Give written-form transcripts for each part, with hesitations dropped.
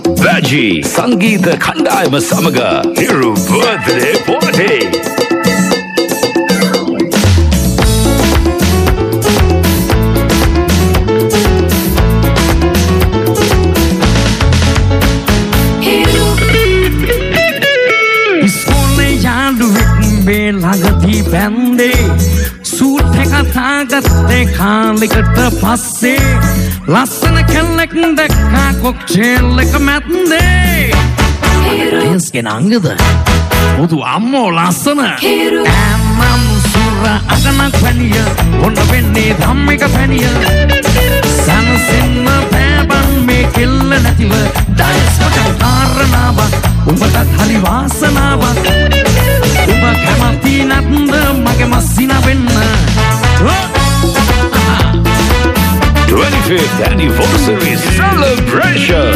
Veggie සංගීත කණ්ඩායම සමග Hiru birthday party. ළඟදී බැන්දේ සූට් එක තාගත්තේ කාලෙකට පස්සේ ලස්සන කෙල්ලෙක් දැක්කා කොක්ටේල් එක මැද්දේ ඩයස් කෙනාංගද මුදු අම්මෝ ලස්සන ඇම්මම් සුර අගනක් පැනිය ඔන්න වෙන්නේ ධම්මික පැනිය සනසින්න බෑබන් මේ කෙල්ල නැතිව ඩයස් මචං කාරණාවක් උඹටත් හරි වාසනාවක් උඹ කැමති නැත්ද මගේ මස්සින වෙන්න 25th anniversary celebration.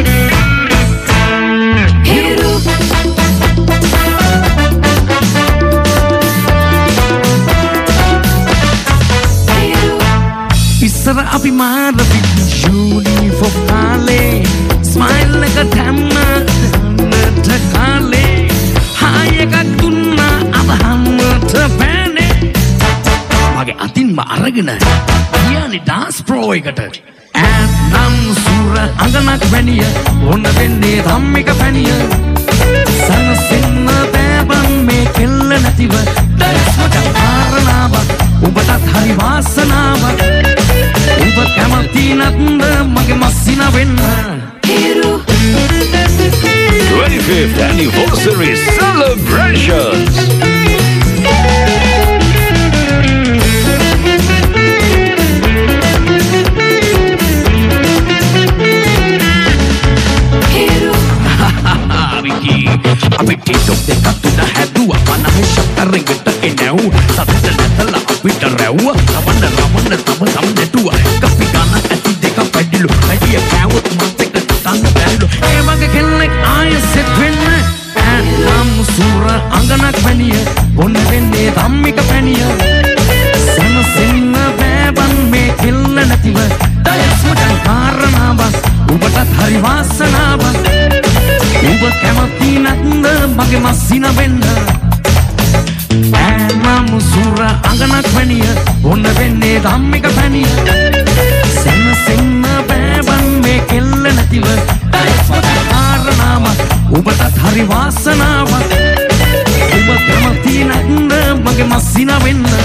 ඉස්සර අපි මාර යුනිෆෝම් කාලේ ස්මයිල් එක දැම්මට කාලේ හාය එකක් දුන්නා අදහන්නට බෑනේ මගේ අතින්ම අරගෙන කියන්නේ ඩාන්ස් ප්‍රෝ එකට ඇන්නම් සූර අඟනක් වැනිය ඔන්න වෙන්නේ ධම්මික පැනිය සනසින්න බෑබන් මේ කෙල්ල නැතිව ඩයස් මචං කාරණාවක් උඹටත් හරි වාසනාවක් උඹ කැමති නැත්ද මගේ මස්සින වෙන්න 25th anniversary celebrations. අපි ටිකක් දෙකක් තුන හැදුවා මනහ ෂටරෙකට එනව සතට නැතලා අපිට රැව්වා රවන්න තම දෙටුවා කපි ගන්න ඇති දෙක පැඩිලු ඇඩිය කෑවොත් මත් එක තන්න බැරිලු ඒ වගේ කෙල්ලෙක් ආයෙත් වෙන්න ඇම් සූර අඟනක් පැනිය ඔන්න වෙන්නේ ධම්මික පැනිය සනසින්න බෑබන් මේ කෙල්ල නැතිව ඩයස් මචං කාරණාවක් උඹටත් හරි වාසනාවක් උඹ කැමති නැත්ද මගේ මස්සින වෙන්න ඇමම් සූර අඟනක් පැනිය ඔන්න වෙන්නේ ධම්මික පැනිය සනසින්න බෑබන් මේ කෙල්ල නැතිව ඩයස් මචං කාරණාවක් උඹටත් හරි වාසනාවක් උඹ කැමති නැත්ද මගේ මස්සින වෙන්න